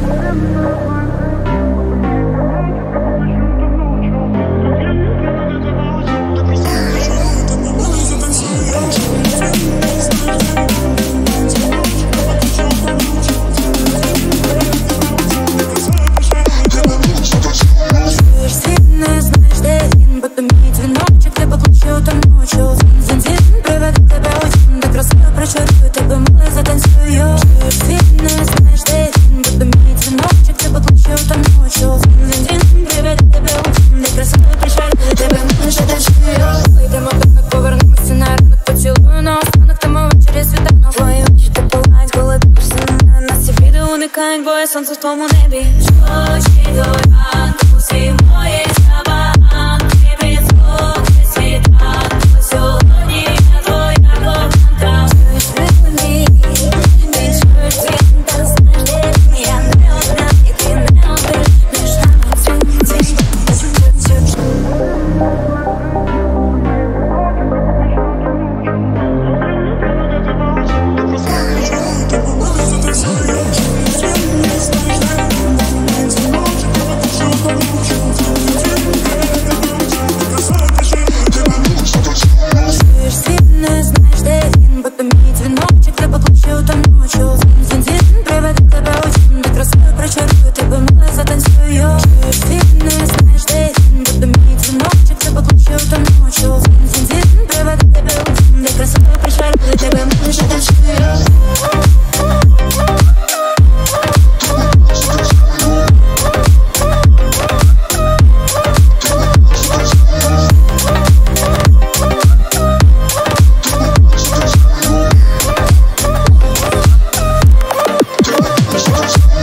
Бо сонце в твоєму небі. Очі до ранку, всі мої забаганки, під звуки світанку, сьогодні я твоя коханка. Чуєш мені, ти чуєш світ, та знаєш, де я не одна, і ти не один, між нами світі. We'll be right back.